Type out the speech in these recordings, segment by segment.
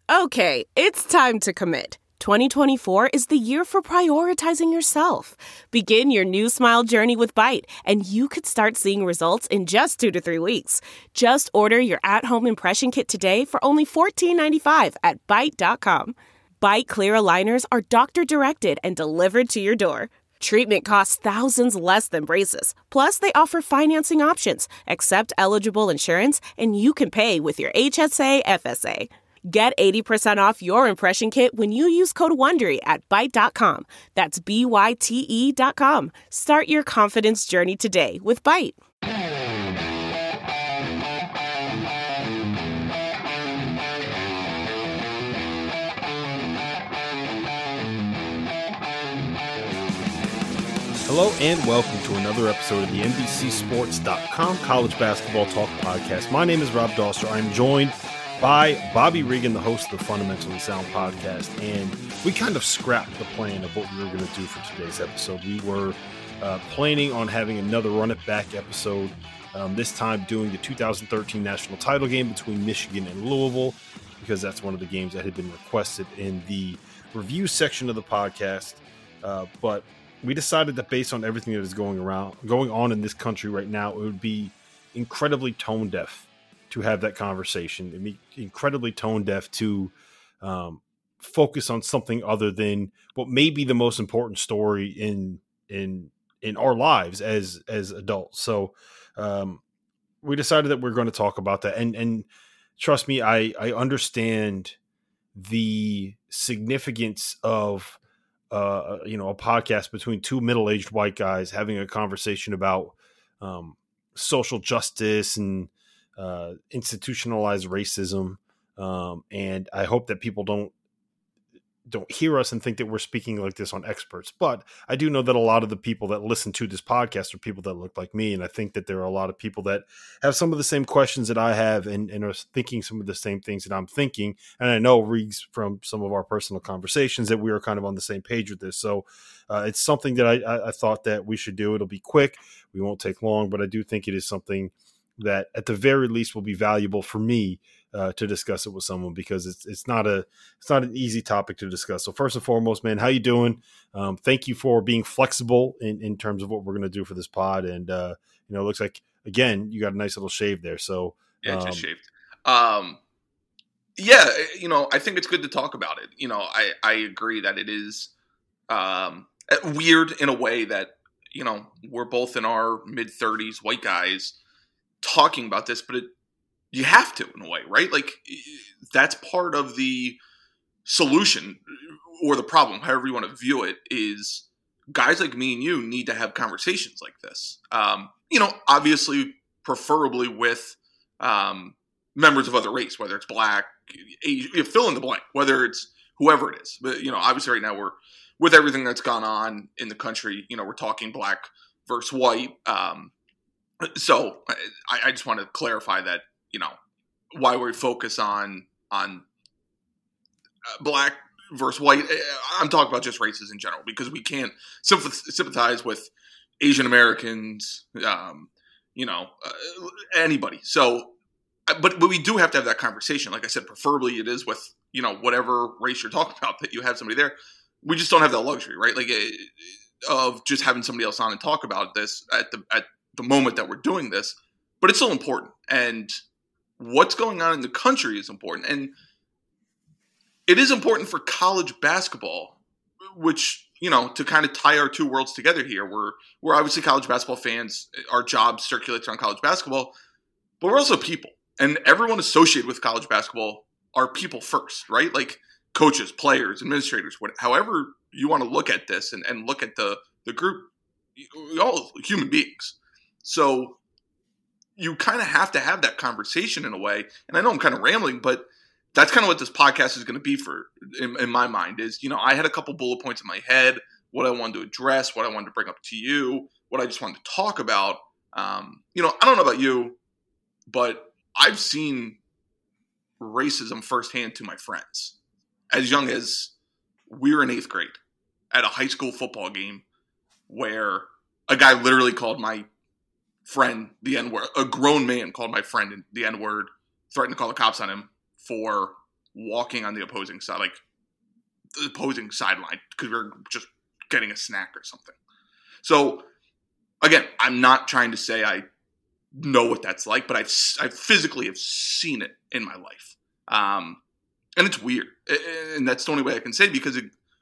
Okay, it's time to commit. 2024 is the year for prioritizing yourself. Begin your new smile journey with Byte, and you could start seeing results in just 2 to 3 weeks. Just order your at-home impression kit today for only $14.95 at Byte.com. Byte Clear aligners are doctor-directed and delivered to your door. Treatment costs thousands less than braces. Plus, they offer financing options, accept eligible insurance, and you can pay with your HSA FSA. Get 80% off your impression kit when you use code WONDERY at Byte.com. That's BYTE.com. Start your confidence journey today with Byte. Hello and welcome to another episode of the NBCSports.com College Basketball Talk Podcast. My name is Rob Dauster. I'm joined by Bobby Regan, the host of the Fundamentally Sound Podcast, and we kind of scrapped the plan of what we were going to do for today's episode. We were planning on having another Run It Back episode, this time doing the 2013 national title game between Michigan and Louisville, because that's one of the games that had been requested in the review section of the podcast, but we decided that based on everything that is going on in this country right now, it would be incredibly tone deaf to have that conversation. It'd be incredibly tone deaf to focus on something other than what may be the most important story in our lives as adults. So we decided that we're going to talk about that. And trust me, I understand the significance of a podcast between two middle-aged white guys having a conversation about social justice and institutionalized racism. And I hope that people don't hear us and think that we're speaking like this on experts. But I do know that a lot of the people that listen to this podcast are people that look like me. And I think that there are a lot of people that have some of the same questions that I have and are thinking some of the same things that I'm thinking. And I know, Reeks, from some of our personal conversations, that we are kind of on the same page with this. So it's something that I thought that we should do. It'll be quick. We won't take long, but I do think it is something that at the very least will be valuable for me to discuss it with someone, because it's not an easy topic to discuss. So first and foremost, man, how you doing? Thank you for being flexible in terms of what we're going to do for this pod. And, it looks like, again, you got a nice little shave there. So yeah, just shaved. I think it's good to talk about it. I agree that it is weird in a way that, we're both in our mid-30s, white guys, talking about this, but you have to, in a way, right? Like, that's part of the solution or the problem, however you want to view it, is guys like me and you need to have conversations like this. Obviously, preferably with members of other race, whether it's black, Asian, fill in the blank, whether it's whoever it is. But, obviously right now we're, with everything that's gone on in the country, we're talking black versus white. So I just want to clarify that, why we focus on black versus white. I'm talking about just races in general, because we can't sympathize with Asian Americans, anybody. So, but we do have to have that conversation. Like I said, preferably it is with, whatever race you're talking about, that you have somebody there. We just don't have that luxury, right? Like, of just having somebody else on and talk about this at the moment that we're doing this, but it's still important. And what's going on in the country is important. And it is important for college basketball, which, to kind of tie our two worlds together here. We're obviously college basketball fans. Our job circulates around college basketball, but we're also people. And everyone associated with college basketball are people first, right? Like coaches, players, administrators, however you want to look at this and look at the group, we're all human beings. So you kind of have to have that conversation in a way. And I know I'm kind of rambling, but that's kind of what this podcast is going to be for, in my mind, is, I had a couple bullet points in my head, what I wanted to address, what I wanted to bring up to you, what I just wanted to talk about. I don't know about you, but I've seen racism firsthand to my friends. As young as we were in 8th grade at a high school football game, where a guy literally called my friend the N-word. A grown man called my friend the N-word, threatened to call the cops on him for walking on the opposing side, like the opposing sideline, because we're just getting a snack or something. So again, I'm not trying to say I know what that's like, but I physically have seen it in my life. And it's weird. And that's the only way I can say it, because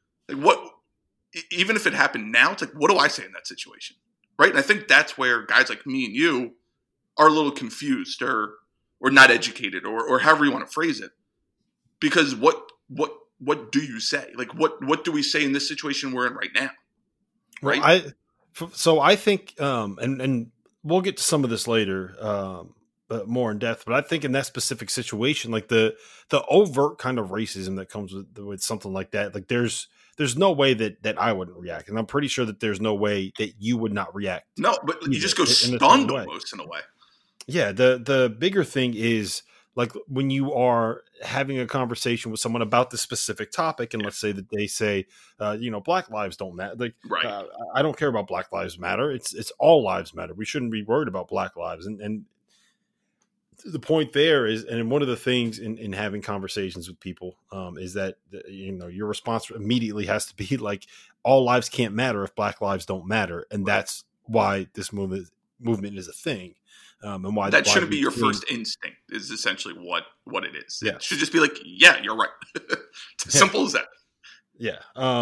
even if it happened now, it's like, what do I say in that situation? Right? And I think that's where guys like me and you are a little confused or not educated or however you want to phrase it. Because what do you say? Like, what do we say in this situation we're in right now? Right? So I think, and we'll get to some of this later, more in depth, but I think in that specific situation, like the overt kind of racism that comes with something like that, like there's no way that I wouldn't react. And I'm pretty sure that there's no way that you would not react. No, but you just go stunned almost in a way. Yeah. The bigger thing is, like, when you are having a conversation with someone about this specific topic, and let's say that they say, Black lives don't matter. Like, right. I don't care about Black Lives Matter. It's all lives matter. We shouldn't be worried about Black lives. And the point there is, and one of the things in having conversations with people is that, your response immediately has to be like, all lives can't matter if Black lives don't matter. And that's why this movement is a thing. And why that shouldn't be your first instinct is essentially what it is. Yeah. It should just be like, yeah, you're right. It's as simple as that. Yeah.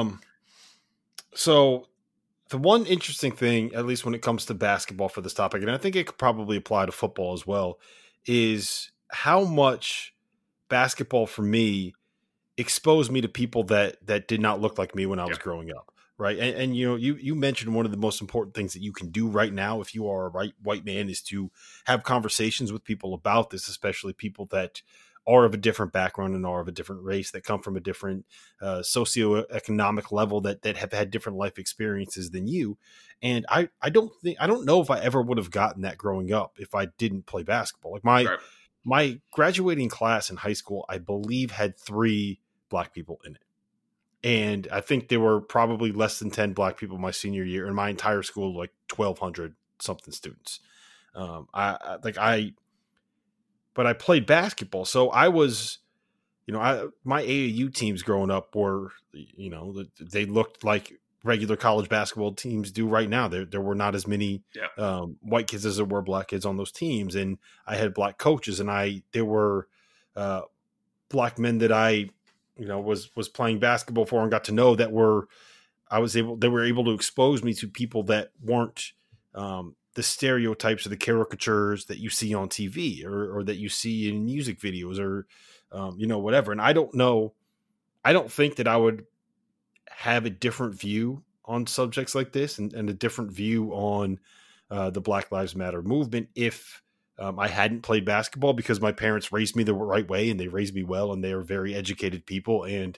So the one interesting thing, at least when it comes to basketball for this topic, and I think it could probably apply to football as well, is how much basketball for me exposed me to people that did not look like me when I was growing up. Right. And you mentioned one of the most important things that you can do right now, if you are a white man, is to have conversations with people about this, especially people that are of a different background and are of a different race, that come from a different socioeconomic level, that have had different life experiences than you. And I don't know if I ever would have gotten that growing up if I didn't play basketball. Like my graduating class in high school, I believe, had 3 Black people in it. And I think there were probably less than 10 Black people my senior year, in my entire school, like 1,200 something students. But I played basketball. So I was, my AAU teams growing up were, they looked like regular college basketball teams do right now. There were not as many white kids as there were Black kids on those teams. And I had Black coaches, and there were Black men that I, was playing basketball for and got to know, they were able to expose me to people that weren't the stereotypes or the caricatures that you see on TV or that you see in music videos or, whatever. And I don't think that I would have a different view on subjects like this and a different view on the Black Lives Matter movement if I hadn't played basketball, because my parents raised me the right way and they raised me well, and they are very educated people. And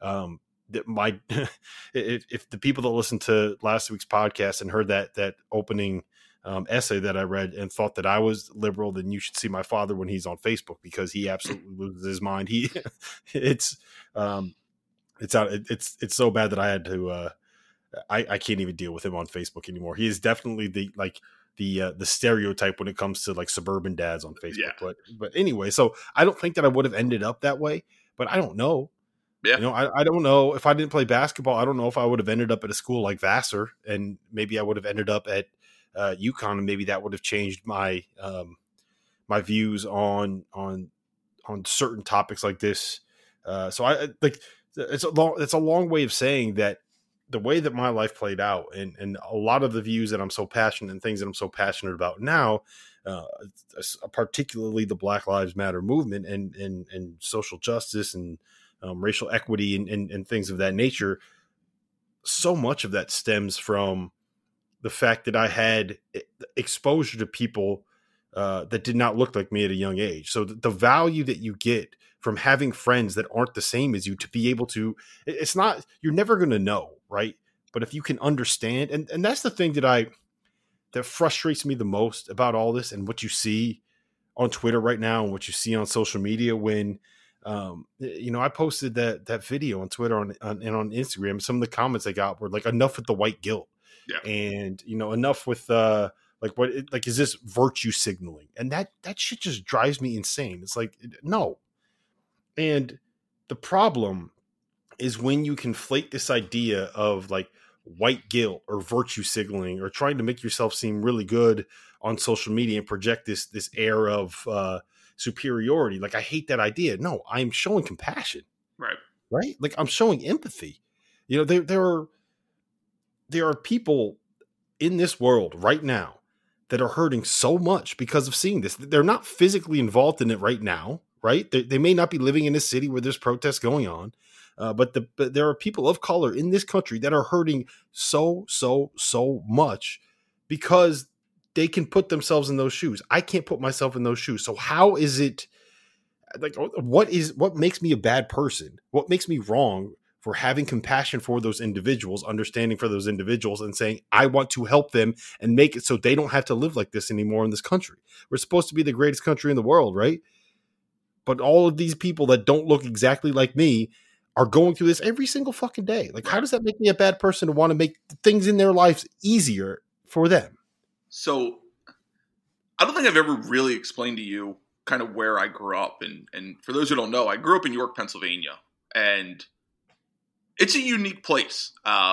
if the people that listened to last week's podcast and heard that opening essay that I read and thought that I was liberal, then you should see my father when he's on Facebook, because he absolutely loses his mind. It's so bad that I had to I can't even deal with him on Facebook anymore. He is definitely the stereotype when it comes to like suburban dads on Facebook. Yeah. But anyway, so I don't think that I would have ended up that way, but I don't know. Yeah. I don't know if I didn't play basketball. I don't know if I would have ended up at a school like Vassar, and maybe I would have ended up at UConn, and maybe that would have changed my my views on certain topics like this. So I like it's a long way of saying that the way that my life played out and a lot of the views that I'm so passionate and things that I'm so passionate about now, particularly the Black Lives Matter movement and social justice and racial equity and things of that nature. So much of that stems from the fact that I had exposure to people that did not look like me at a young age. So the value that you get from having friends that aren't the same as you, to be able to, it's not, you're never going to know. Right. But if you can understand, and that's the thing that frustrates me the most about all this and what you see on Twitter right now and what you see on social media when, I posted that video on Twitter and on Instagram. Some of the comments I got were like, enough with the white guilt. Yeah. And, enough with, is this virtue signaling? And that shit just drives me insane. It's like, no. And the problem is when you conflate this idea of like white guilt or virtue signaling or trying to make yourself seem really good on social media and project this air of superiority. Like, I hate that idea. No, I'm showing compassion. Right. Like, I'm showing empathy. You know, there are people in this world right now that are hurting so much because of seeing this. They're not physically involved in it right now. Right. They may not be living in a city where there's protests going on. But there are people of color in this country that are hurting so much because they can put themselves in those shoes. I can't put myself in those shoes. So how is it like, what makes me a bad person? What makes me wrong for having compassion for those individuals, understanding for those individuals, and saying, I want to help them and make it so they don't have to live like this anymore in this country. We're supposed to be the greatest country in the world, right? But all of these people that don't look exactly like me are going through this every single fucking day. Like, how does that make me a bad person to want to make things in their lives easier for them? So I don't think I've ever really explained to you kind of where I grew up. And for those who don't know, I grew up in York, Pennsylvania, and it's a unique place.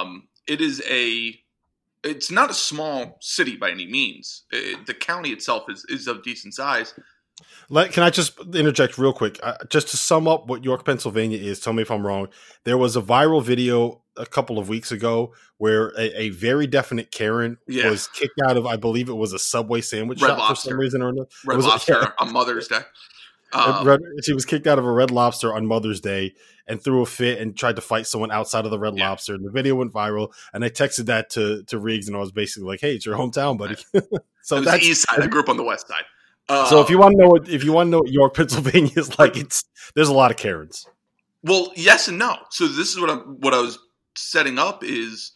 It's not a small city by any means. The county itself is of decent size. Can I just interject real quick? Just to sum up what York, Pennsylvania is, tell me if I'm wrong. There was a viral video a couple of weeks ago where a very definite Karen was kicked out of, I believe it was a Subway sandwich shop for some reason or another. Red Lobster on Mother's Day. She was kicked out of a Red Lobster on Mother's Day and threw a fit and tried to fight someone outside of the Red Lobster. And the video went viral. And I texted that to Riggs, and I was basically like, "Hey, it's your hometown, buddy." So that's the east side. I grew up on the west side. So if you want to know what York, Pennsylvania is like, there's a lot of Karens. Well, yes and no. So this is what I was setting up is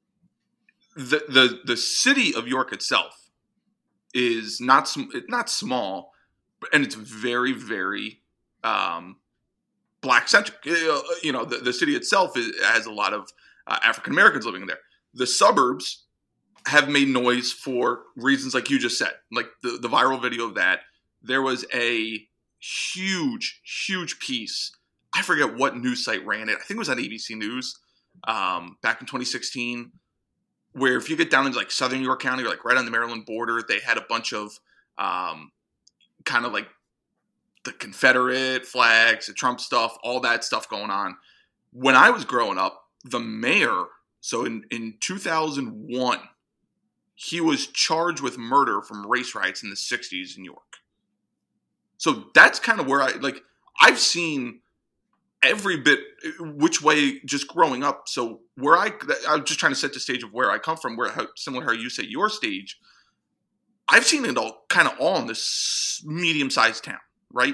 the city of York itself is not small, and it's very, very black centric. You know, the city itself has a lot of African Americans living there. The suburbs have made noise for reasons like you just said, like the viral video of that. There was a huge piece. I forget what news site ran it. I think it was on ABC News back in 2016, where if you get down into like Southern York County or like right on the Maryland border, they had a bunch of kind of like the Confederate flags, the Trump stuff, all that stuff going on. When I was growing up, the mayor, so in 2001, he was charged with murder from race riots in the 60s in York. So that's kind of where I've seen every bit which way just growing up. So I'm just trying to set the stage of where I come from, similar how you set your stage. I've seen it all kind of all in this medium-sized town, right?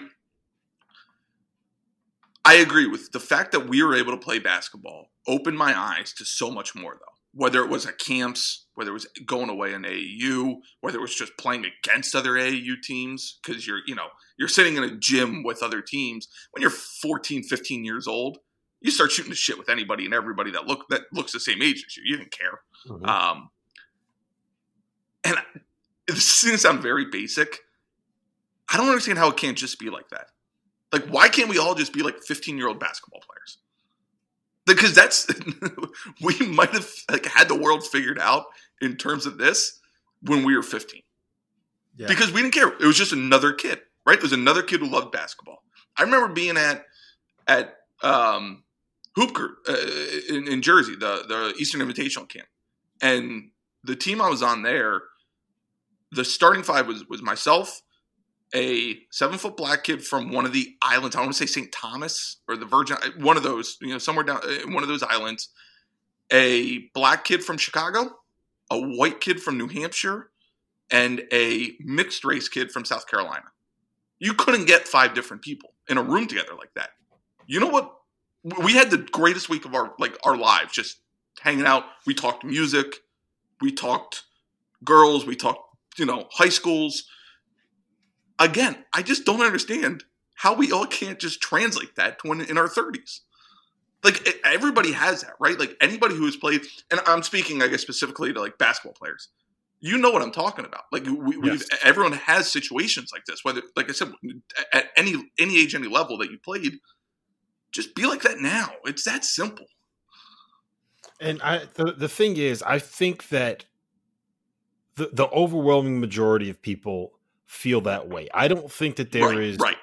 I agree with the fact that we were able to play basketball opened my eyes to so much more, though. Whether it was at camps, whether it was going away in AAU, whether it was just playing against other AAU teams, because you're sitting in a gym with other teams. When you're 14, 15 years old, you start shooting the shit with anybody and everybody that looks the same age as you. You didn't care. Mm-hmm. And this is going to sound very basic. I don't understand how it can't just be like that. Like, why can't we all just be like 15-year-old basketball players? Because we might have had the world figured out in terms of this when we were 15. Yeah. Because we didn't care. It was just another kid, right? It was another kid who loved basketball. I remember being at Hoopker in Jersey, the Eastern Invitational camp. And the team I was on there, the starting five was myself, a 7-foot black kid from one of the islands. I want to say St. Thomas or the Virgin, one of those, somewhere down one of those islands. A black kid from Chicago, a white kid from New Hampshire, and a mixed race kid from South Carolina. You couldn't get 5 different people in a room together like that. You know what? We had the greatest week of our lives, just hanging out. We talked music, we talked girls, we talked, high schools. Again, I just don't understand how we all can't just translate that to when in our 30s. Like, everybody has that, right? Like, anybody who has played, and I'm speaking, I guess, specifically to, like, basketball players. You know what I'm talking about. Like, everyone has situations like this, whether, like I said, at any age, any level that you played, just be like that now. It's that simple. And the thing is, I think that the overwhelming majority of people feel that way. I don't think that there is right.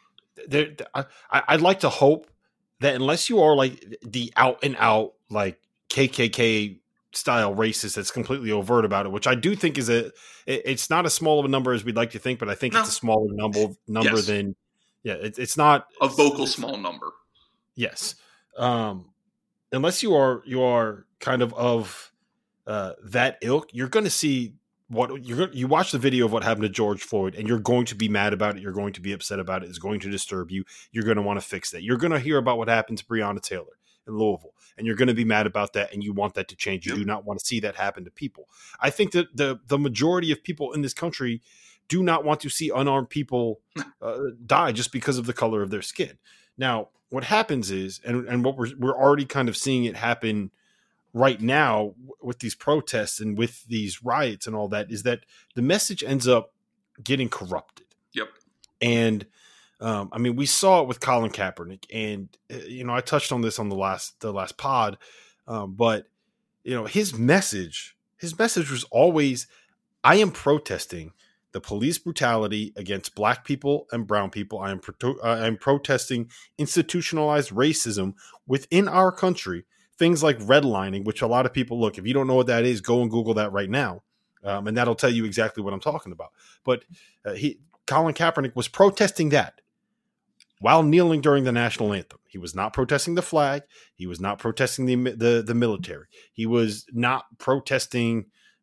I'd like to hope that unless you are like the out and out like KKK style racist that's completely overt about it, which I do think is it's not as small of a number as we'd like to think, but I think it's a smaller number yes. than it's not a vocal small number. Yes. Unless you are kind of that ilk, you're going to see you watch the video of what happened to George Floyd, and you're going to be mad about it. You're going to be upset about it. It's going to disturb you. You're going to want to fix that. You're going to hear about what happened to Breonna Taylor in Louisville, and you're going to be mad about that, and you want that to change. You do not want to see that happen to people. I think that the majority of people in this country do not want to see unarmed people die just because of the color of their skin. Now, what happens is, and what we're already kind of seeing it happen right now with these protests and with these riots and all that, is that the message ends up getting corrupted. Yep. And I mean, we saw it with Colin Kaepernick, and I touched on this on the last pod, but his message was always, I am protesting the police brutality against black people and brown people. I am protesting institutionalized racism within our country. Things like redlining, which a lot of people look. If you don't know what that is, go and Google that right now, and that'll tell you exactly what I'm talking about. But Colin Kaepernick was protesting that while kneeling during the national anthem. He was not protesting the flag. He was not protesting the military. He was not protesting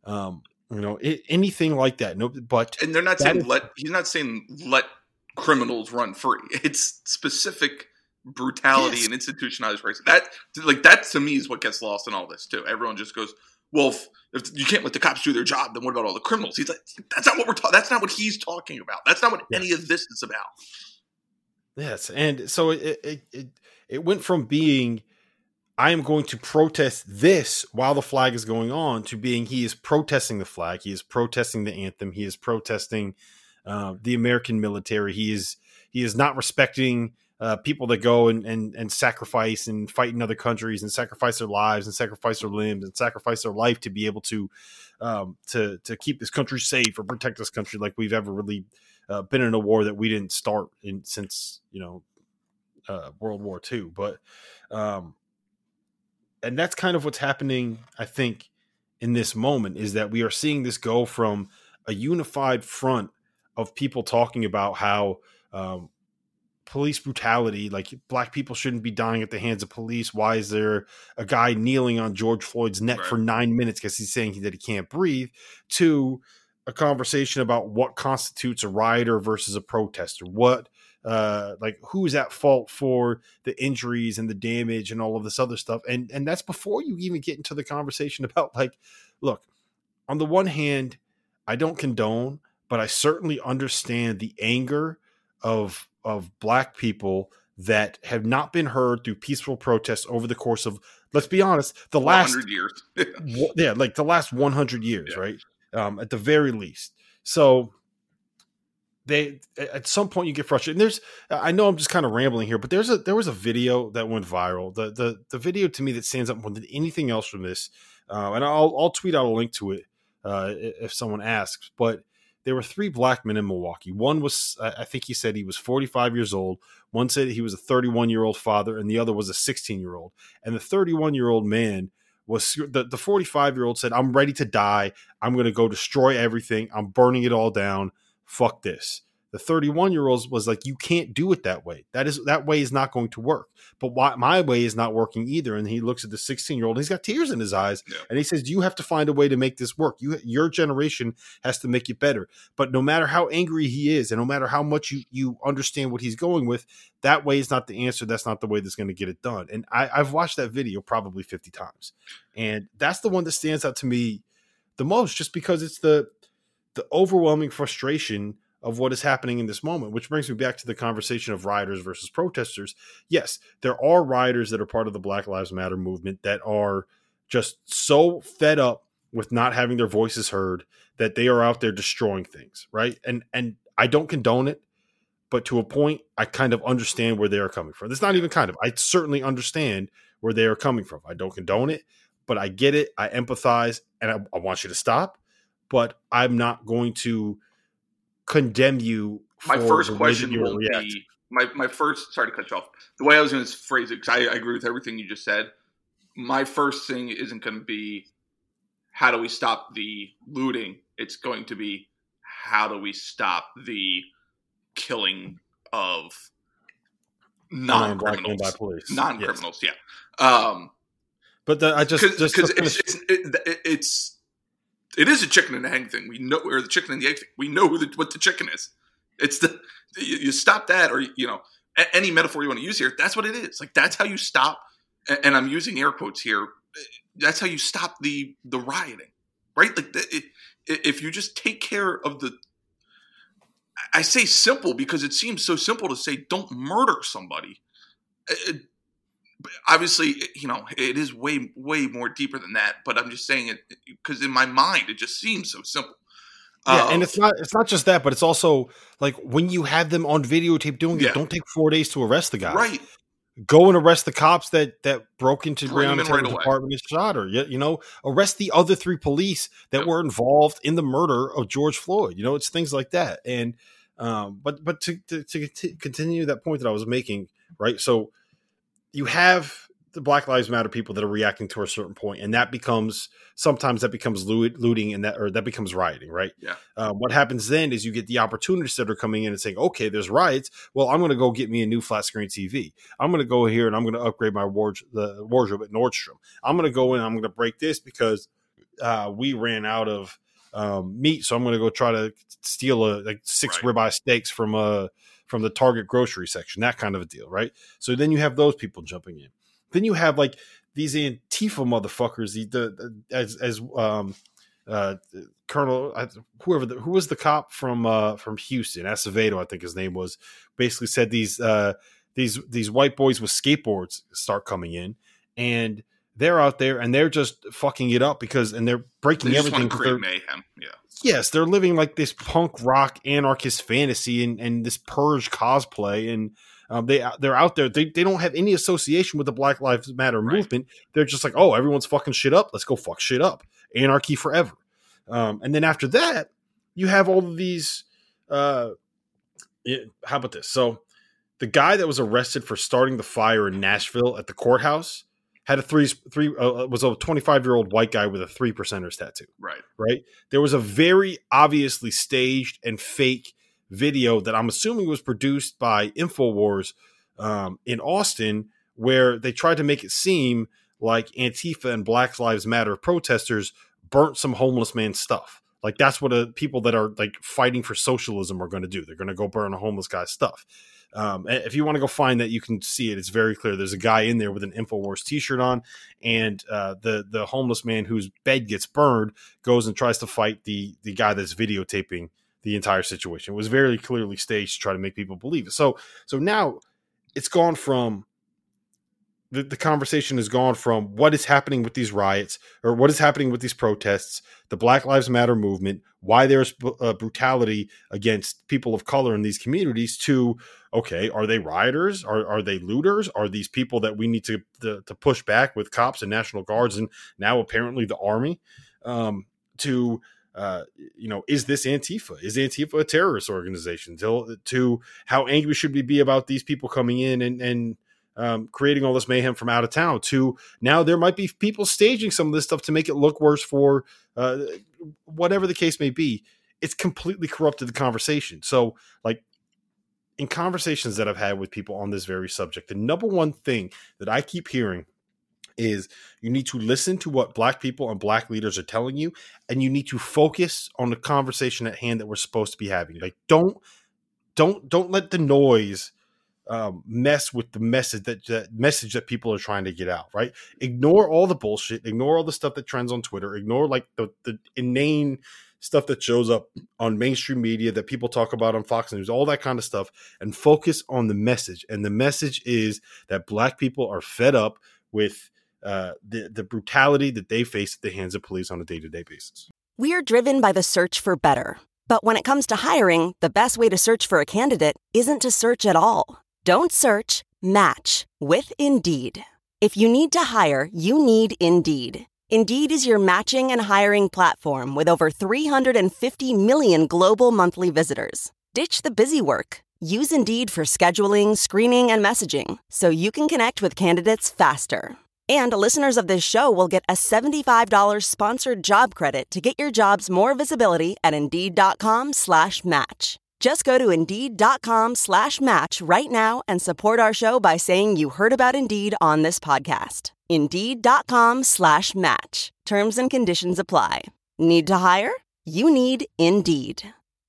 anything like that. No, but and they're not saying he's not saying let criminals run free. It's specific brutality and institutionalized racism. That to me is what gets lost in all this too. Everyone just goes, well, if you can't let the cops do their job, then what about all the criminals? He's like, that's not what we're talking. That's not what he's talking about. That's not what any of this is about. Yes, and so it went from being, I am going to protest this while the flag is going on, to being, he is protesting the flag, he is protesting the anthem, he is protesting the American military, he is not respecting people that go and sacrifice and fight in other countries and sacrifice their lives and sacrifice their limbs and sacrifice their life to be able to keep this country safe or protect this country, like we've ever really been in a war that we didn't start since World War II. But and that's kind of what's happening, I think, in this moment, is that we are seeing this go from a unified front of people talking about how police brutality, like black people shouldn't be dying at the hands of police. Why is there a guy kneeling on George Floyd's neck for 9 minutes because he's saying that he can't breathe, to a conversation about what constitutes a rioter versus a protester. What, who's at fault for the injuries and the damage and all of this other stuff. And that's before you even get into the conversation about, like, look, on the one hand, I don't condone, but I certainly understand the anger of black people that have not been heard through peaceful protests over the course of, let's be honest, the last 100 years. The last 100 years, right? At the very least. So at some point you get frustrated. And I know I'm just kind of rambling here, but there was a video that went viral. The video to me that stands up more than anything else from this, and I'll tweet out a link to it if someone asks, but there were 3 black men in Milwaukee. One was, I think he said he was 45 years old. One said he was a 31-year-old father, and the other was a 16-year-old. And the 31-year-old man was, the 45-year-old said, I'm ready to die. I'm going to go destroy everything. I'm burning it all down. Fuck this. The 31-year-old was like, you can't do it that way. That way is not going to work. But my way is not working either. And he looks at the 16-year-old, he's got tears in his eyes. Yeah. And he says, you have to find a way to make this work. Your generation has to make it better. But no matter how angry he is, and no matter how much you understand what he's going with, that way is not the answer. That's not the way that's going to get it done. And I've watched that video probably 50 times. And that's the one that stands out to me the most, just because it's the overwhelming frustration of what is happening in this moment, which brings me back to the conversation of rioters versus protesters. Yes, there are rioters that are part of the Black Lives Matter movement that are just so fed up with not having their voices heard that they are out there destroying things, right? And I don't condone it, but to a point, I kind of understand where they are coming from. It's not even kind of. I certainly understand where they are coming from. I don't condone it, but I get it. I empathize, and I want you to stop, but I'm not going to condemn you. My first question will be my first. Sorry to cut you off. The way I was going to phrase it, because I agree with everything you just said. My first thing isn't going to be how do we stop the looting. It's going to be how do we stop the killing of non-criminals by police. Non-criminals, yes. Yeah. But because it is a chicken and egg thing. We know, or the chicken and the egg thing. We know what the chicken is. It's you stop that, or any metaphor you want to use here. That's what it is. Like that's how you stop. And I'm using air quotes here. That's how you stop the rioting, right? Like if you just take care of the. I say simple because it seems so simple to say don't murder somebody. Obviously, it is way, way more deeper than that. But I'm just saying it because in my mind, it just seems so simple. Yeah, and it's not just that, but it's also like when you have them on videotape doing it, don't take 4 days to arrest the guy. Right. Go and arrest the cops that broke into Breonna Taylor's apartment and shot her. Arrest the other 3 police that were involved in the murder of George Floyd. It's things like that. And but to continue that point that I was making, right? So you have the Black Lives Matter people that are reacting to a certain point, and sometimes that becomes looting, and that becomes rioting, right? Yeah. What happens then is you get the opportunists that are coming in and saying, okay, there's riots. Well, I'm going to go get me a new flat screen TV. I'm going to go here and I'm going to upgrade my wardrobe at Nordstrom. I'm going to go in and I'm going to break this because we ran out of meat, so I'm going to go try to steal 6 ribeye steaks from the Target grocery section, that kind of a deal, right? So then you have those people jumping in. Then you have like these Antifa motherfuckers, Colonel who was the cop from Houston, Acevedo, I think his name was, basically said these white boys with skateboards start coming in, and they're out there and they're just fucking it up and they're breaking everything. Want to create mayhem. Yeah. Yes, they're living like this punk rock anarchist fantasy and this purge cosplay, and they're out there. They don't have any association with the Black Lives Matter movement. They're just like, oh, everyone's fucking shit up. Let's go fuck shit up. Anarchy forever. And then after that, you have all of these. How about this? So the guy that was arrested for starting the fire in Nashville at the courthouse had was a 25-year-old white guy with a 3%ers tattoo. Right. There was a very obviously staged and fake video that I'm assuming was produced by InfoWars in Austin, where they tried to make it seem like Antifa and Black Lives Matter protesters burnt some homeless man's stuff. Like that's what people that are like fighting for socialism are going to do. They're going to go burn a homeless guy's stuff. If you want to go find that, you can see it. It's very clear. There's a guy in there with an InfoWars t-shirt on, and the homeless man whose bed gets burned goes and tries to fight the guy that's videotaping the entire situation. It was very clearly staged to try to make people believe it. So now it's gone from the conversation has gone from what is happening with these riots or what is happening with these protests, the Black Lives Matter movement, why there's brutality against people of color in these communities, to, okay, are they rioters? Are they looters? Are these people that we need to push back with cops and National Guards and now apparently the army? Is this Antifa? Is Antifa a terrorist organization? To how angry should we be about these people coming in and creating all this mayhem from out of town, to now there might be people staging some of this stuff to make it look worse for whatever the case may be. It's completely corrupted the conversation. So like in conversations that I've had with people on this very subject, the number one thing that I keep hearing is you need to listen to what Black people and Black leaders are telling you, and you need to focus on the conversation at hand that we're supposed to be having. Like don't let the noise mess with the message that people are trying to get out, right? Ignore all the bullshit, ignore all the stuff that trends on Twitter, ignore like the inane stuff that shows up on mainstream media that people talk about on Fox News, all that kind of stuff, and focus on the message. And the message is that Black people are fed up with the brutality that they face at the hands of police on a day-to-day basis. We are driven by the search for better. But when it comes to hiring, the best way to search for a candidate isn't to search at all. Don't search, match with Indeed. If you need to hire, you need Indeed. Indeed is your matching and hiring platform with over 350 million global monthly visitors. Ditch the busy work. Use Indeed for scheduling, screening, and messaging so you can connect with candidates faster. And listeners of this show will get a $75 sponsored job credit to get your jobs more visibility at Indeed.com/match. Just go to Indeed.com/match right now and support our show by saying you heard about Indeed on this podcast. Indeed.com/match. Terms and conditions apply. Need to hire? You need Indeed.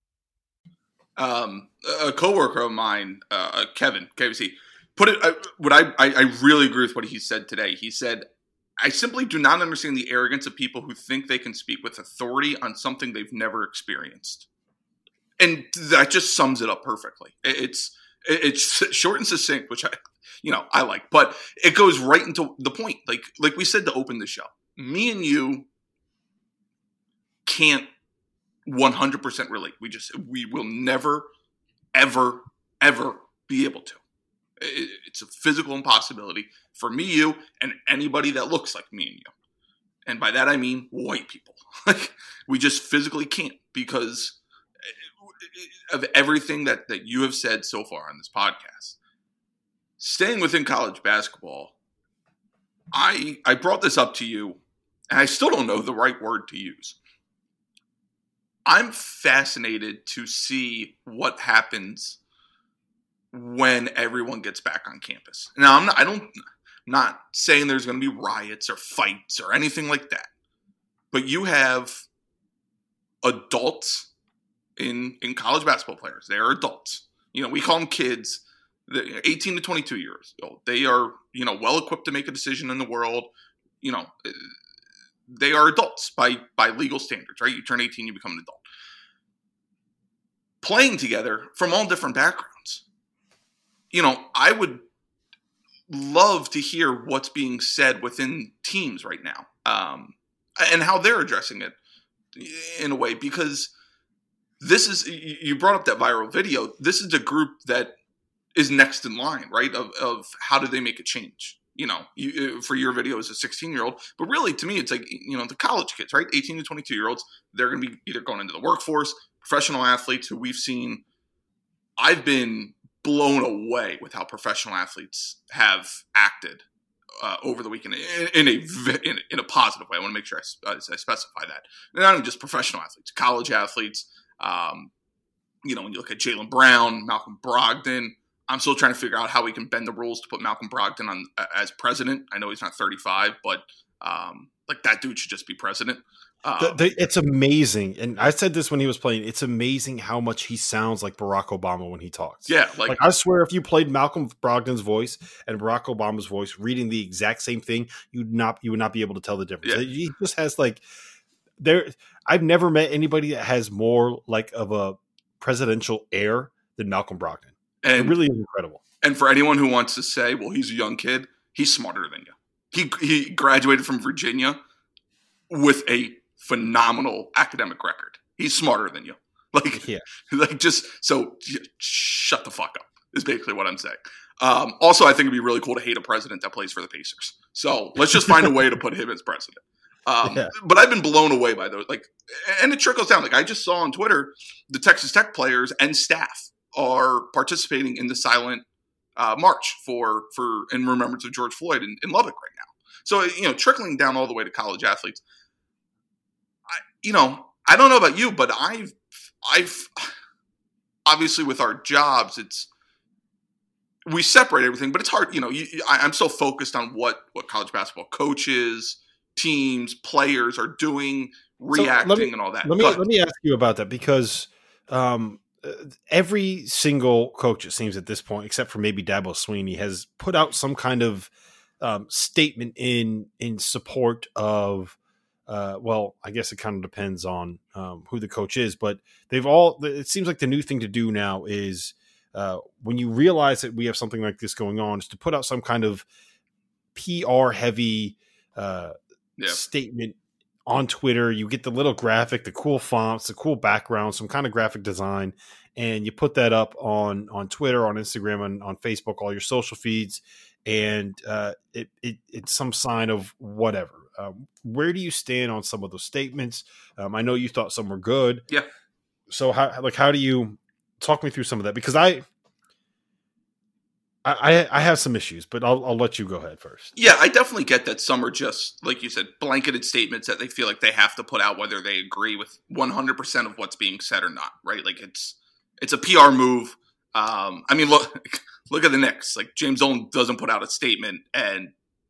A coworker of mine, Kevin, KVC, put it. I really agree with what he said today. He said, "I simply do not understand the arrogance of people who think they can speak with authority on something they've never experienced," and that just sums it up perfectly. It's short and succinct, which I like, but it goes right into the point. Like we said to open the show, me and you can't 100% relate. We will never, ever, ever be able to. It's a physical impossibility for me, you, and anybody that looks like me and you. And by that I mean white people. We just physically can't, because of everything that you have said so far on this podcast. Staying within college basketball, I brought this up to you, and I still don't know the right word to use. I'm fascinated to see what happens when everyone gets back on campus. Now, I'm not saying there's going to be riots or fights or anything like that, but you have adults in college basketball players. They are adults. We call them kids. 18 to 22 years old. They are, well equipped to make a decision in the world. They are adults by legal standards, right? You turn 18, you become an adult. Playing together from all different backgrounds. I would love to hear what's being said within teams right now, and how they're addressing it in a way, because this is, you brought up that viral video. This is a group that is next in line, right? Of how do they make a change? For your video as a 16-year-old, but really to me, it's like, the college kids, right? 18 to 22-year-olds, they're going to be either going into the workforce, professional athletes who we've seen. I've been blown away with how professional athletes have acted over the weekend in a positive way. I want to make sure I specify that. And not even just professional athletes, college athletes. When you look at Jaylen Brown, Malcolm Brogdon, I'm still trying to figure out how we can bend the rules to put Malcolm Brogdon on as president. I know he's not 35, but that dude should just be president. It's amazing. And I said this when he was playing. It's amazing how much he sounds like Barack Obama when he talks. Yeah. Like I swear, if you played Malcolm Brogdon's voice and Barack Obama's voice reading the exact same thing, you would not be able to tell the difference. Yeah. He just has I've never met anybody that has more of a presidential air than Malcolm Brogdon. And it really is incredible. And for anyone who wants to say, well, he's a young kid, he's smarter than you. He graduated from Virginia with a phenomenal academic record. He's smarter than you. Shut the fuck up is basically what I'm saying. Also, I think it'd be really cool to hate a president that plays for the Pacers. So let's just find a way to put him as president. But I've been blown away by those. And it trickles down. I just saw on Twitter, the Texas Tech players and staff are participating in the silent march in remembrance of George Floyd in Lubbock right now. So, trickling down all the way to college athletes. I don't know about you, but I've obviously with our jobs, we separate everything, but it's hard. I'm so focused on what college basketball coaches, teams, players are doing, reacting, and all that. Let me ask you about that, because every single coach, it seems at this point, except for maybe Dabo Swinney, has put out some kind of statement in support of. I guess it kind of depends on who the coach is, but it seems like the new thing to do now is when you realize that we have something like this going on, is to put out some kind of PR heavy statement on Twitter, you get the little graphic, the cool fonts, the cool background, some kind of graphic design, and you put that up on Twitter, on Instagram, on Facebook, all your social feeds, and it's some sign of whatever. Where do you stand on some of those statements? I know you thought some were good. Yeah. So how do you talk me through some of that? Because I have some issues, but I'll let you go ahead first. Yeah, I definitely get that some are just, like you said, blanketed statements that they feel like they have to put out whether they agree with 100% of what's being said or not, right? Like it's a PR move. I mean, look at the Knicks. Like James Dolan doesn't put out a statement, and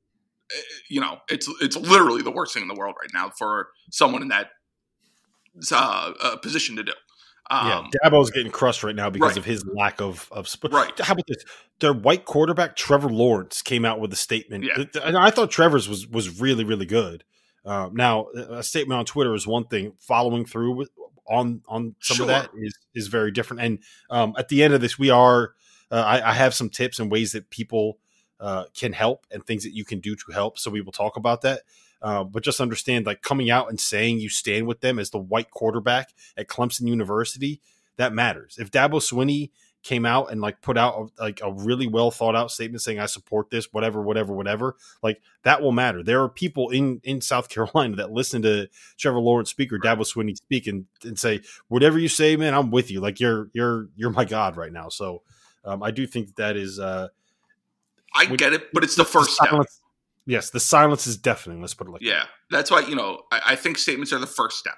it's literally the worst thing in the world right now for someone in that position to do. Dabo's getting crushed right now because of his lack of right. How about this? Their white quarterback Trevor Lawrence came out with a statement, and I thought Trevor's was really, really good. Now, a statement on Twitter is one thing; following through on some of that is very different. And at the end of this, I have some tips and ways that people can help and things that you can do to help. So we will talk about that. But just understand, like, coming out and saying you stand with them as the white quarterback at Clemson University, that matters. If Dabo Swinney came out and like put out a really well thought out statement saying I support this, whatever, like that will matter. There are people in South Carolina that listen to Trevor Lawrence speak or Dabo Swinney speak and say, whatever you say, man, I'm with you. Like you're my God right now. So I do think that is I get it, but it's the first step. Yes, the silence is deafening. Let's put it like that. Yeah, that's why, I think statements are the first step.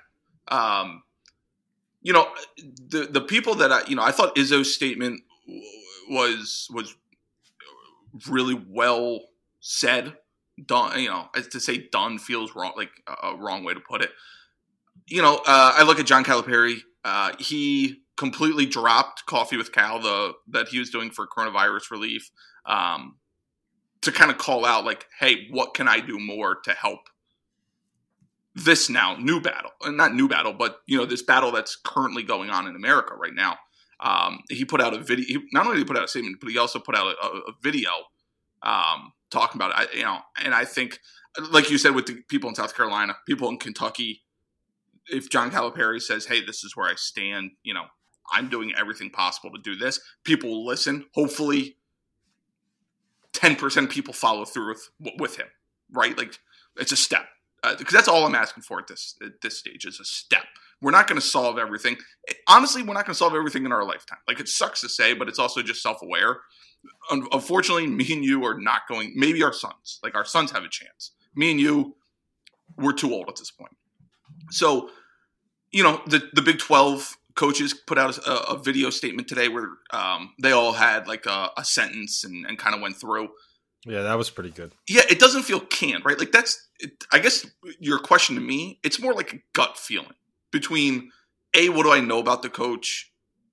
The people that I thought Izzo's statement was really well said. Done, to say done feels wrong, like a wrong way to put it. I look at John Calipari. He completely dropped Coffee with Cal, that he was doing for coronavirus relief. To kind of call out like, hey, what can I do more to help this now new battle? Not new battle, but, this battle that's currently going on in America right now. He put out a video. Not only did he put out a statement, but he also put out a video talking about it. And I think, like you said, with the people in South Carolina, people in Kentucky, if John Calipari says, hey, this is where I stand, I'm doing everything possible to do this, people will listen. Hopefully 10% of people follow through with him, right? Like it's a step, because that's all I'm asking for at this stage is a step. We're not going to solve everything. Honestly, we're not going to solve everything in our lifetime. Like it sucks to say, but it's also just self-aware. Unfortunately, me and you are not going. Maybe our sons, like our sons, have a chance. Me and you, we're too old at this point. So, the Big 12 coaches put out a video statement today where they all had like a sentence and kind of went through. Yeah, that was pretty good. Yeah, it doesn't feel canned, right? Like I guess your question to me, it's more like a gut feeling between what do I know about the coach,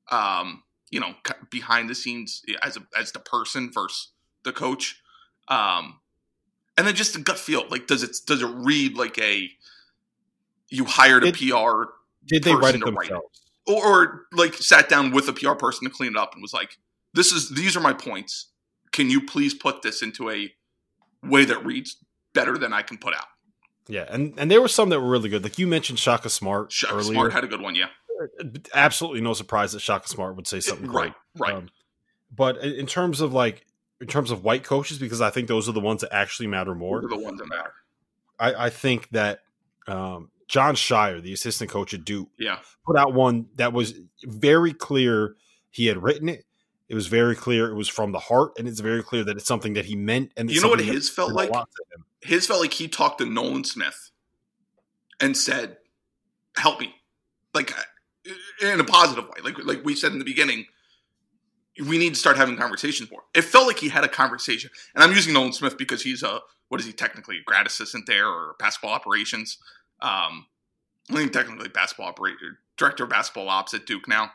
behind the scenes as the person versus the coach, and then just a gut feel. Like, does it read like you hired a PR? Did they write it themselves? Or like sat down with a PR person to clean it up and was like, these are my points. Can you please put this into a way that reads better than I can put out? Yeah, and there were some that were really good. Like you mentioned Shaka Smart earlier. Smart had a good one, yeah. Absolutely no surprise that Shaka Smart would say something right. But in terms of white coaches, because I think those are the ones that actually matter more. Those are the ones that matter. I think that John Shire, the assistant coach at Duke, put out one that was very clear he had written it. It was very clear it was from the heart, and it's very clear that it's something that he meant. And you know what his felt like? His felt like he talked to Nolan Smith and said, help me. Like, in a positive way. Like we said in the beginning, we need to start having conversations more. It felt like he had a conversation. And I'm using Nolan Smith because he's what is he technically, a grad assistant there or basketball operations? I think technically director of basketball ops at Duke now.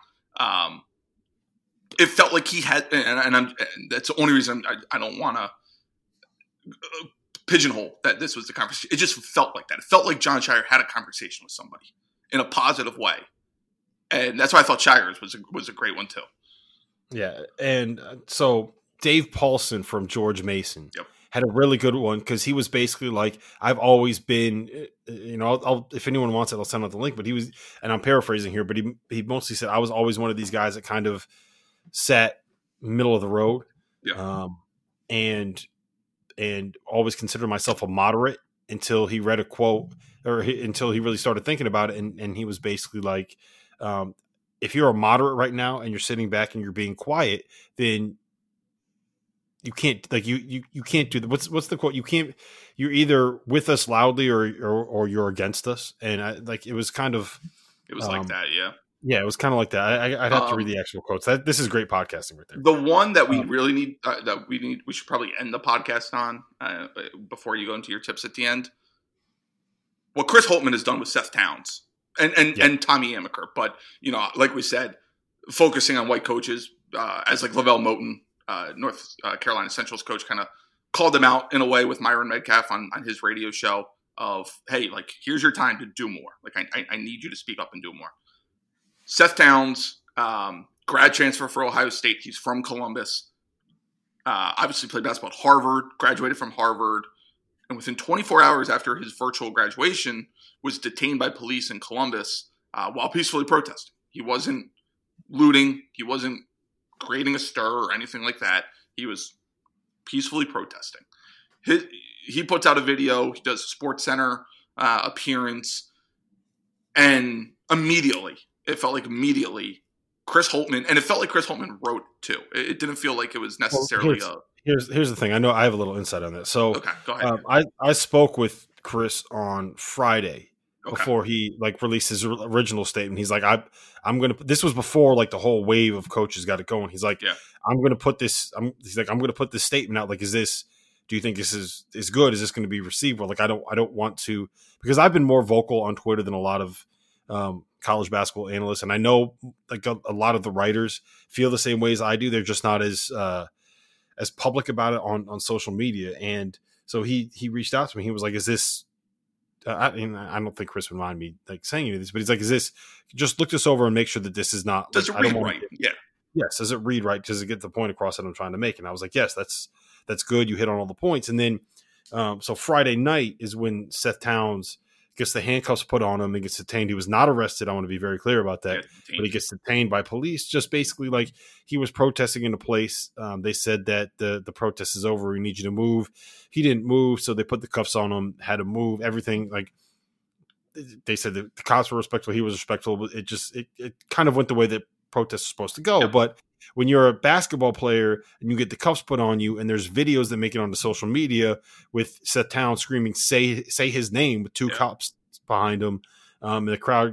It felt like he had, and that's the only reason I don't want to pigeonhole that this was the conversation. It just felt like that. It felt like John Shire had a conversation with somebody in a positive way. And that's why I thought Shire's was a great one too. Yeah. And so Dave Paulson from George Mason had a really good one because he was basically like, I've always been, I'll if anyone wants it, I'll send out the link. But he was, and I'm paraphrasing here, but he mostly said, I was always one of these guys that kind of sat middle of the road, and always considered myself a moderate until he read a quote until he really started thinking about it. And he was basically like, if you're a moderate right now and you're sitting back and you're being quiet, then you can't you can't do that. What's the quote? You're either with us loudly or you're against us. And it was kind of, it was like that. Yeah. Yeah, it was kind of like that. I'd have to read the actual quotes. This is great podcasting right there. The one that we really need, we should probably end the podcast on before you go into your tips at the end. What Chris Holtmann has done with Seth Towns and Tommy Amaker, but like we said, focusing on white coaches as like Lavelle Moton, North Carolina Central's coach, kind of called them out in a way with Myron Metcalf on his radio show of, hey, like here's your time to do more. Like I need you to speak up and do more. Seth Towns, grad transfer for Ohio State. He's from Columbus. Obviously played basketball at Harvard, graduated from Harvard, and within 24 hours after his virtual graduation was detained by police in Columbus while peacefully protesting. He wasn't looting. He wasn't creating a stir or anything like that. He was peacefully protesting. He puts out a video. He does a SportsCenter appearance, and immediately, it felt like Chris Holtmann, and it felt like Chris Holtmann wrote too. It didn't feel like it was necessarily Here's the thing. I know I have a little insight on that. So okay, go ahead. I spoke with Chris on Friday before he released his original statement. He's like, I'm going to, this was before like the whole wave of coaches got it going. He's like, I'm going to put this, I'm going to put this statement out. Like, do you think this is good? Is this going to be received well? Like, I don't want to, because I've been more vocal on Twitter than a lot of college basketball analysts. And I know like a lot of the writers feel the same way as I do. They're just not as public about it on social media. And so he reached out to me. He was like, is this, I don't think Chris would mind me like saying any of this, but he's like, is this, just look this over and make sure that this is not. Does it read right? Yeah. Yes. Does it read right? Does it get the point across that I'm trying to make? And I was like, yes, that's good. You hit on all the points. And then, so Friday night is when Seth Towns gets the handcuffs put on him and gets detained. He was not arrested. I want to be very clear about that. But he gets detained by police, just basically like he was protesting in a place. They said that the protest is over. We need you to move. He didn't move, so they put the cuffs on him, had to move, everything. Like they said that the cops were respectful. He was respectful. But it kind of went the way that protests are supposed to go. Yep. But when you're a basketball player and you get the cuffs put on you and there's videos that make it onto social media with Seth Towns screaming, say his name with two cops behind him, and the crowd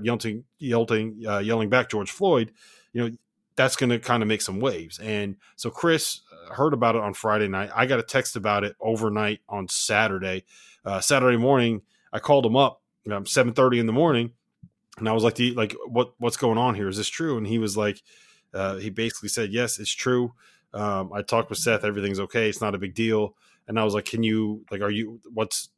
yelling back George Floyd, that's going to kind of make some waves. And so Chris heard about it on Friday night. I got a text about it overnight on Saturday. Saturday morning, I called him up 7:30 in the morning, and I was like, what's going on here? Is this true? And he was like, he basically said, yes, it's true. I talked with Seth. Everything's okay. It's not a big deal. And I was like, can you, like, are you, what's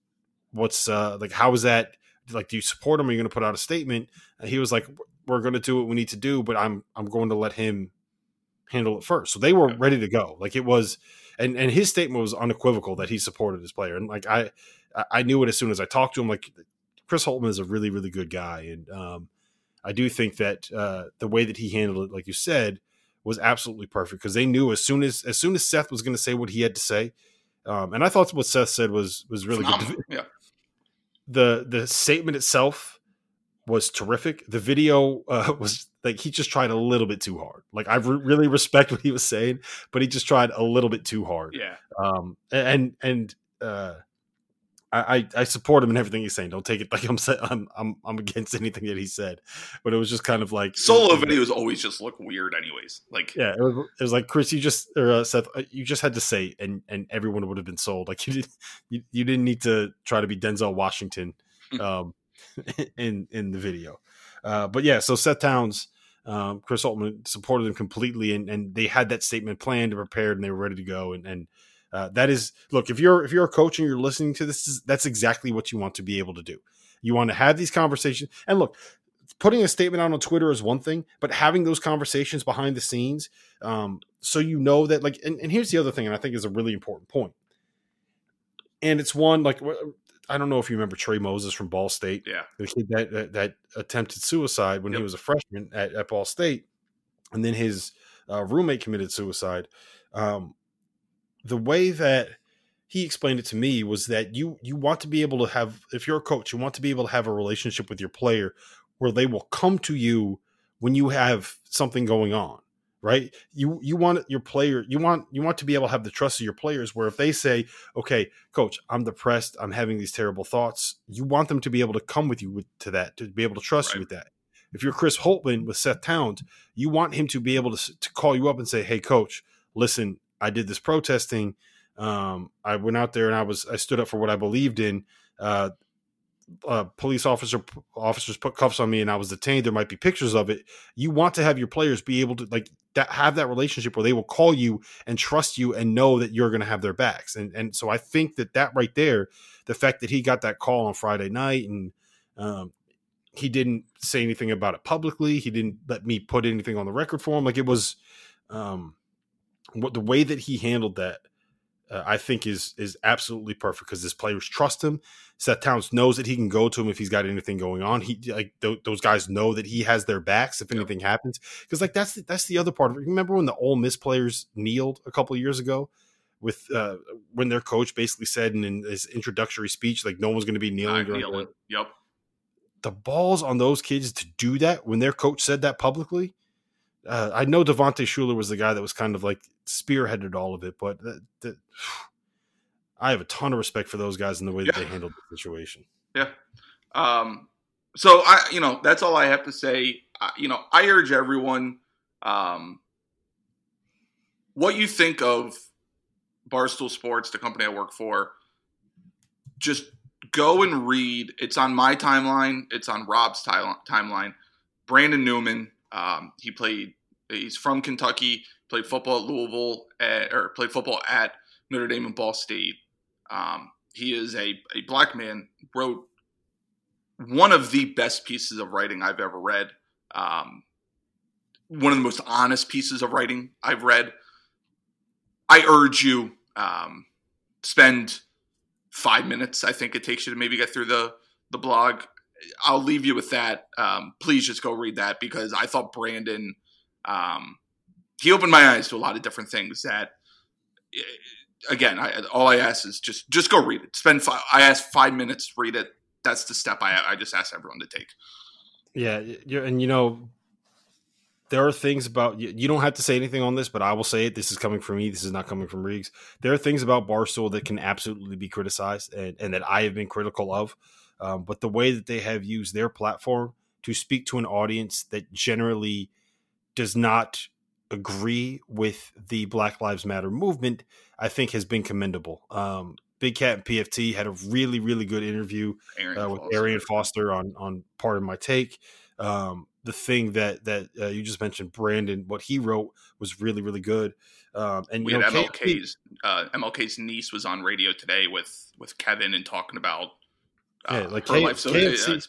like, how is that? Like, do you support him? Or are you going to put out a statement? And he was like, we're going to do what we need to do, but I'm going to let him handle it first. So they were ready to go. Like it was, and his statement was unequivocal that he supported his player. And like, I knew it as soon as I talked to him. Like Chris Holtmann is a really, really good guy. And I do think that the way that he handled it, like you said, was absolutely perfect, because they knew as soon as Seth was going to say what he had to say. And I thought what Seth said was really good. Yeah. The statement itself was terrific. The video was like, he just tried a little bit too hard. Like I really respect what he was saying, but he just tried a little bit too hard. Yeah. I support him in everything he's saying. Don't take it like I'm against anything that he said, but it was just kind of like solo videos always just look weird anyways. Like, yeah, it was like, Chris, Seth, you just had to say, and everyone would have been sold. Like you didn't need to try to be Denzel Washington, in the video. But yeah, so Seth Towns, Chris Holtmann supported him completely, and they had that statement planned and prepared, and they were ready to go. And that is, look, if you're a coach and you're listening to this, that's exactly what you want to be able to do. You want to have these conversations. And look, putting a statement out on Twitter is one thing, but having those conversations behind the scenes, so you know that, like, and here's the other thing, and I think is a really important point. And it's one like, I don't know if you remember Trey Moses from Ball State. Yeah. The kid that attempted suicide when he was a freshman at Ball State. And then his roommate committed suicide. The way that he explained it to me was that you want to be able to have, if you're a coach, you want to be able to have a relationship with your player where they will come to you when you have something going on, right? You want your player, you want to be able to have the trust of your players where if they say, okay, coach, I'm depressed, I'm having these terrible thoughts, you want them to be able to come with you to that, to be able to trust you with that. If you're Chris Holtmann with Seth Towns, you want him to be able to call you up and say, hey, coach, listen, I did this protesting. I went out there and I stood up for what I believed in. Police officers put cuffs on me and I was detained. There might be pictures of it. You want to have your players be able to have that relationship where they will call you and trust you and know that you're going to have their backs. And so I think that right there, the fact that he got that call on Friday night and he didn't say anything about it publicly. He didn't let me put anything on the record for him. Like it was the way that he handled that. I think is absolutely perfect because his players trust him. Seth Towns knows that he can go to him if he's got anything going on. Those guys know that he has their backs if anything happens. Because that's the other part of it. Remember when the Ole Miss players kneeled a couple of years ago with when their coach basically said in his introductory speech like no one's going to be kneeling. Yep. The balls on those kids to do that when their coach said that publicly. I know Devontae Shuler was the guy that was kind of like spearheaded all of it, but I have a ton of respect for those guys and the way that they handled the situation. Yeah. So that's all I have to say. I urge everyone, what you think of Barstool Sports, the company I work for, just go and read. It's on my timeline. It's on Rob's timeline. Brandon Newman, he's from Kentucky, played football at Louisville, played football at Notre Dame and Ball State. He is a black man, wrote one of the best pieces of writing I've ever read. One of the most honest pieces of writing I've read. I urge you, spend 5 minutes. I think it takes you to maybe get through the blog. I'll leave you with that. Please just go read that because I thought Brandon, he opened my eyes to a lot of different things that, again, all I ask is just go read it. I ask 5 minutes, read it. That's the step I just ask everyone to take. Yeah. And there are things about, you don't have to say anything on this, but I will say it. This is coming from me. This is not coming from Reegs. There are things about Barstool that can absolutely be criticized and that I have been critical of. But the way that they have used their platform to speak to an audience that generally does not agree with the Black Lives Matter movement, I think has been commendable. Big Cat and PFT had a really, really good interview with Arian Foster on Part of My Take. The thing that you just mentioned, Brandon, what he wrote was really, really good. And we had MLK's niece was on radio today with Kevin and talking about her life. So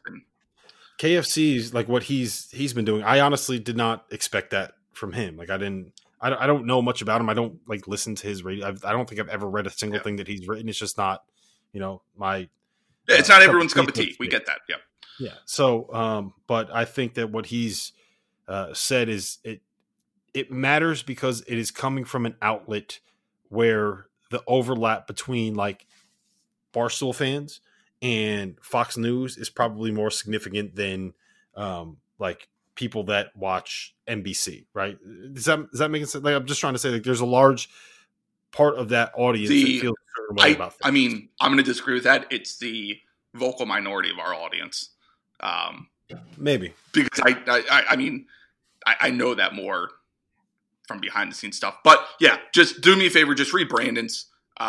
KFC's like what he's been doing. I honestly did not expect that from him. Like I don't know much about him. I don't like listen to his radio. I don't think I've ever read a single thing that he's written. It's just not, my. It's not everyone's cup of tea. We get that. Yeah. Yeah. So, but I think that what he's said is it matters because it is coming from an outlet where the overlap between like Barstool fans and Fox News is probably more significant than like people that watch NBC, right? Does that make sense? Like, I'm just trying to say like there's a large part of that audience that feels a certain way about things. I mean, I'm going to disagree with that. It's the vocal minority of our audience. Maybe because I mean I know that more from behind the scenes stuff, but yeah, just do me a favor, just read Brandon's.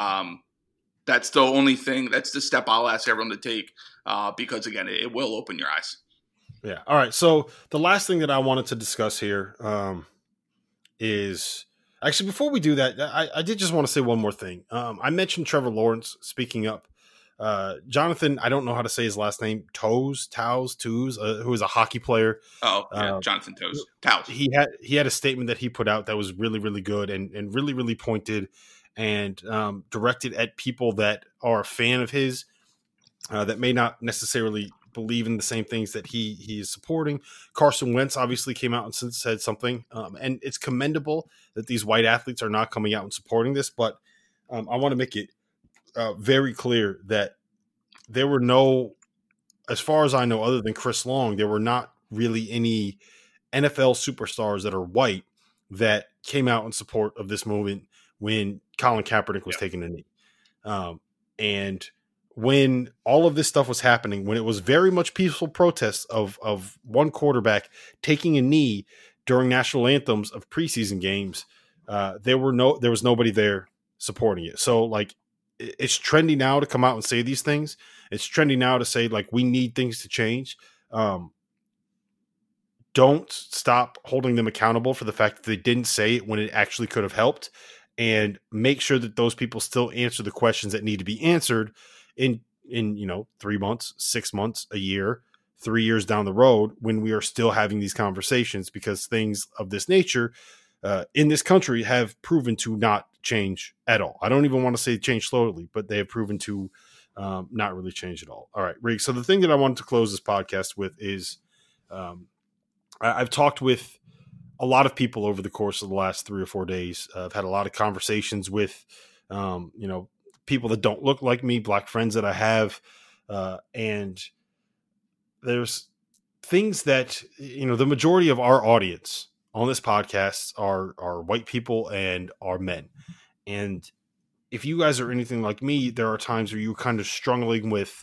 That's the only thing. That's the step I'll ask everyone to take because again, it will open your eyes. Yeah. All right. So the last thing that I wanted to discuss here is actually before we do that, I did just want to say one more thing. I mentioned Trevor Lawrence speaking up. Jonathan, I don't know how to say his last name, Toews, who is a hockey player. Oh, yeah, Jonathan Toews. He had a statement that he put out that was really, really good and really, really pointed. and directed at people that are a fan of his, that may not necessarily believe in the same things that he is supporting. Carson Wentz obviously came out and said something, and it's commendable that these white athletes are not coming out and supporting this, but I want to make it very clear that there were no, as far as I know, other than Chris Long, there were not really any NFL superstars that are white that came out in support of this movement when Colin Kaepernick was taking a knee. And when all of this stuff was happening, when it was very much peaceful protests of one quarterback taking a knee during national anthems of preseason games, there was nobody there supporting it. So like, it's trendy now to come out and say these things. It's trendy now to say like, we need things to change. Don't stop holding them accountable for the fact that they didn't say it when it actually could have helped, and make sure that those people still answer the questions that need to be answered in 3 months, 6 months, a year, 3 years down the road, when we are still having these conversations, because things of this nature in this country have proven to not change at all. I don't even want to say change slowly, but they have proven to not really change at all. All right, Rig. So the thing that I wanted to close this podcast with is I've talked with a lot of people over the course of the last 3 or 4 days. I've had a lot of conversations with, people that don't look like me, Black friends that I have. And there's things that, the majority of our audience on this podcast are white people and are men. And if you guys are anything like me, there are times where you're kind of struggling with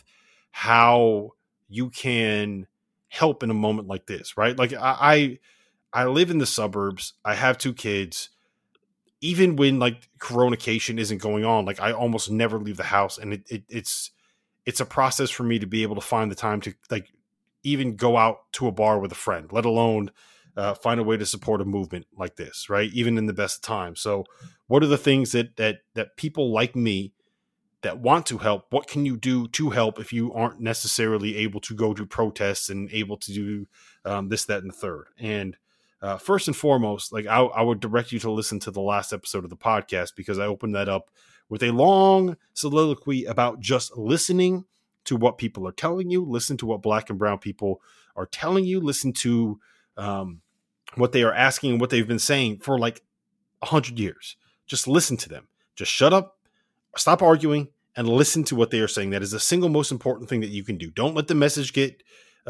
how you can help in a moment like this, right? Like I live in the suburbs. I have 2 kids. Even when like Coronication isn't going on, like I almost never leave the house, and it's a process for me to be able to find the time to like even go out to a bar with a friend, let alone find a way to support a movement like this, right? Even in the best of times. So what are the things that people like me that want to help, what can you do to help if you aren't necessarily able to go to protests and able to do this, that, and the third? And first and foremost, like I would direct you to listen to the last episode of the podcast, because I opened that up with a long soliloquy about just listening to what people are telling you, listen to what Black and brown people are telling you, listen to what they are asking and what they've been saying for like 100 years. Just listen to them. Just shut up. Stop arguing and listen to what they are saying. That is the single most important thing that you can do. Don't let the message get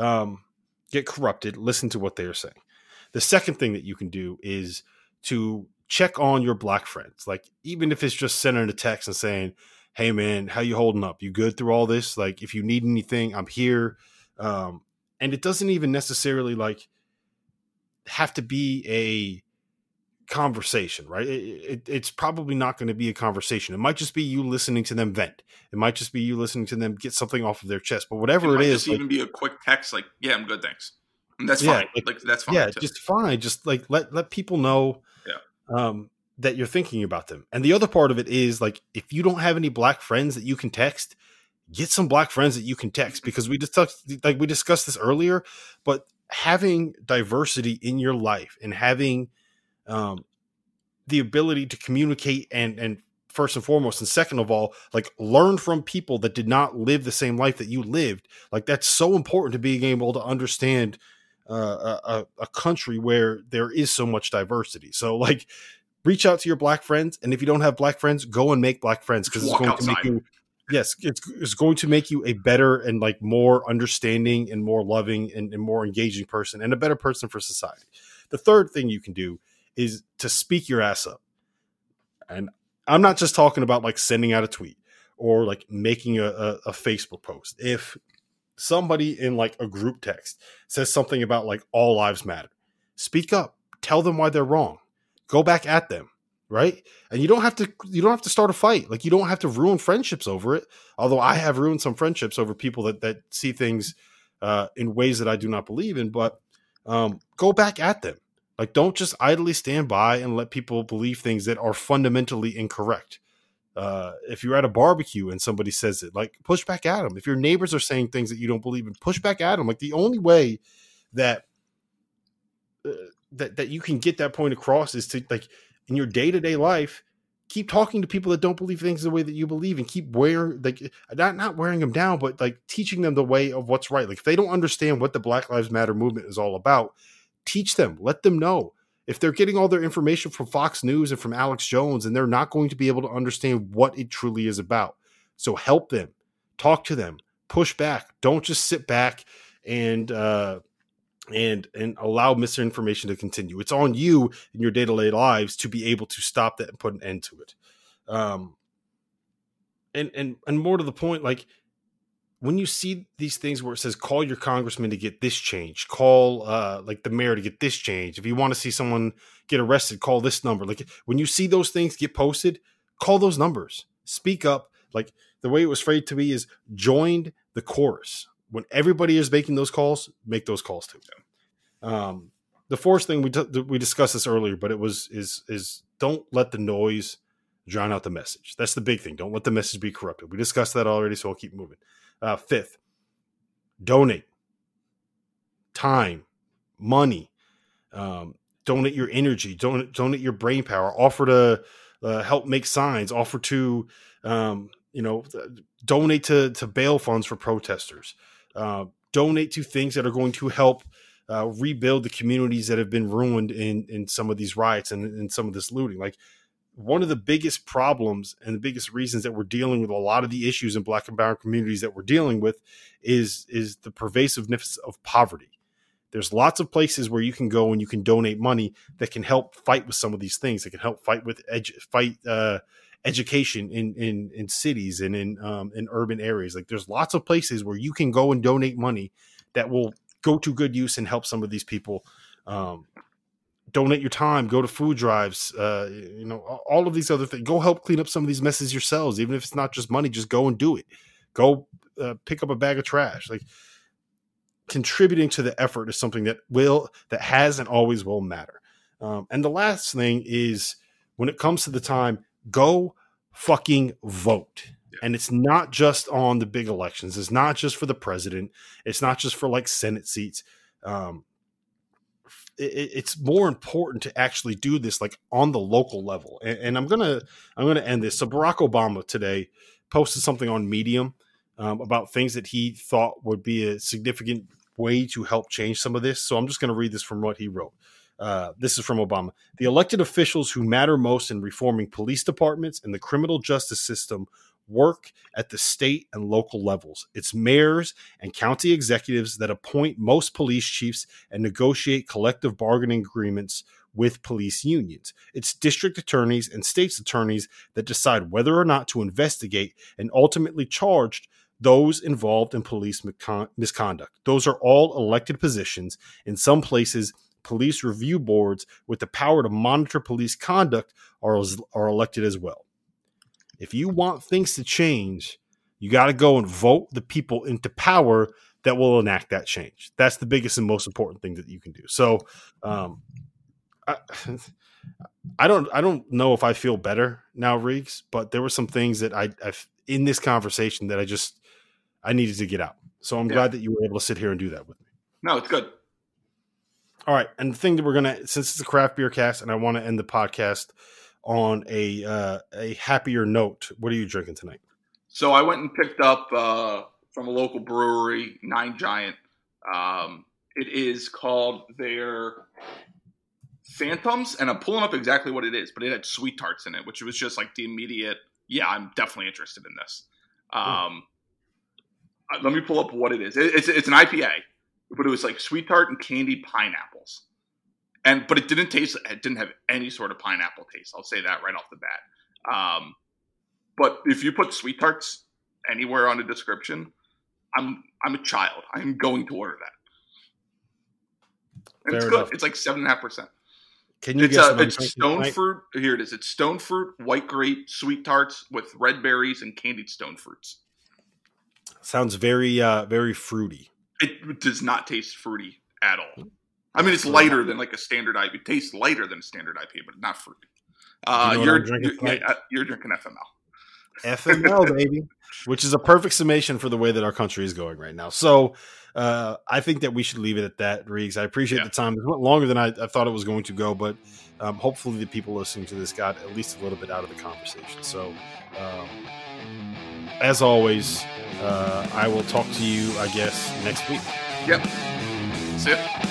corrupted. Listen to what they are saying. The second thing that you can do is to check on your Black friends. Like, even if it's just sending a text and saying, hey man, how you holding up? You good through all this? Like, if you need anything, I'm here. And it doesn't even necessarily like have to be a conversation, right? It's probably not going to be a conversation. It might just be you listening to them vent. It might just be you listening to them get something off of their chest. But whatever it is, just even be a quick text like, yeah, I'm good, thanks. And that's fine. Like that's fine. Yeah, too. just fine. Just like let people know that you're thinking about them. And the other part of it is like, if you don't have any Black friends that you can text, get some Black friends that you can text, because we discussed this earlier, but having diversity in your life and having the ability to communicate and first and foremost, and second of all, like learn from people that did not live the same life that you lived. Like, that's so important to being able to understand a country where there is so much diversity. So like, reach out to your Black friends. And if you don't have Black friends, go and make Black friends, because it's going to make you, it's going to make you a better and like more understanding and more loving and more engaging person, and a better person for society. The third thing you can do is to speak your ass up. And I'm not just talking about like sending out a tweet or like making a Facebook post. If somebody in like a group text says something about like all lives matter, speak up, tell them why they're wrong, go back at them. Right. And you don't have to start a fight. Like, you don't have to ruin friendships over it. Although I have ruined some friendships over people that see things in ways that I do not believe in, but go back at them. Like, don't just idly stand by and let people believe things that are fundamentally incorrect. If you're at a barbecue and somebody says it, like, push back at them. If your neighbors are saying things that you don't believe in, push back at them. Like, the only way that that you can get that point across is to, like, in your day-to-day life, keep talking to people that don't believe things the way that you believe, and keep not wearing them down, but like teaching them the way of what's right. Like if they don't understand what the Black Lives Matter movement is all about, teach them, let them know. If they're getting all their information from Fox News and from Alex Jones, and they're not going to be able to understand what it truly is about. So help them, talk to them, push back. Don't just sit back and allow misinformation to continue. It's on you in your day-to-day lives to be able to stop that and put an end to it. And more to the point, like when you see these things where it says, call your congressman to get this change, call like the mayor to get this change. If you want to see someone get arrested, call this number. Like when you see those things get posted, call those numbers, speak up. Like the way it was phrased to me is join the chorus. When everybody is making those calls, make those calls too. The fourth thing we discussed this earlier, but it was don't let the noise drown out the message. That's the big thing. Don't let the message be corrupted. We discussed that already, so I'll keep moving. Fifth, donate time, money, donate your energy, donate your brain power, offer to help make signs, offer to, donate to bail funds for protesters, donate to things that are going to help rebuild the communities that have been ruined in some of these riots and in some of this looting. Like one of the biggest problems and the biggest reasons that we're dealing with a lot of the issues in Black and brown communities that we're dealing with is the pervasiveness of poverty. There's lots of places where you can go and you can donate money that can help fight with some of these things. That can help fight with education in cities and in urban areas. Like there's lots of places where you can go and donate money that will go to good use and help some of these people. Donate your time, go to food drives, all of these other things. Go help clean up some of these messes yourselves. Even if it's not just money, just go and do it. Go pick up a bag of trash. Like contributing to the effort is something that has and always will matter. And the last thing is when it comes to the time, go fucking vote. Yeah. And it's not just on the big elections. It's not just for the president. It's not just for like Senate seats. It's more important to actually do this like on the local level. And I'm gonna end this. So Barack Obama today posted something on Medium about things that he thought would be a significant way to help change some of this. So I'm just going to read this from what he wrote. This is from Obama. The elected officials who matter most in reforming police departments and the criminal justice system work at the state and local levels. It's mayors and county executives that appoint most police chiefs and negotiate collective bargaining agreements with police unions. It's district attorneys and state's attorneys that decide whether or not to investigate and ultimately charge those involved in police misconduct. Those are all elected positions. In some places, police review boards with the power to monitor police conduct are elected as well. If you want things to change, you got to go and vote the people into power that will enact that change. That's the biggest and most important thing that you can do. So, I don't know if I feel better now, Reeks, but there were some things that I've in this conversation that I needed to get out. So I'm glad that you were able to sit here and do that with me. No, it's good. All right. And the thing that since it's a craft beer cast and I want to end the podcast on a happier note, what are you drinking tonight? So I went and picked up from a local brewery, Nine Giant. It is called their Phantoms, and I'm pulling up exactly what it is, but it had sweet tarts in it, which was just like the immediate, I'm definitely interested in this. Let me pull up what it is. It's an IPA, but it was like sweet tart and candied pineapples. But it didn't have any sort of pineapple taste. I'll say that right off the bat. But if you put sweet tarts anywhere on the description, I'm a child. I'm going to order that. And it's good. Enough. It's like 7.5%. Can you guess? It's stone fruit. Here it is. It's stone fruit, white grape, sweet tarts with red berries and candied stone fruits. Sounds very, very fruity. It does not taste fruity at all. I mean, it's lighter than like a standard IPA. It tastes lighter than a standard IPA, but not fruity. You're drinking FML. FML, baby, which is a perfect summation for the way that our country is going right now. So I think that we should leave it at that, Riggs. I appreciate the time. It went longer than I thought it was going to go, but hopefully the people listening to this got at least a little bit out of the conversation. So as always, I will talk to you, I guess, next week. Yep. See ya.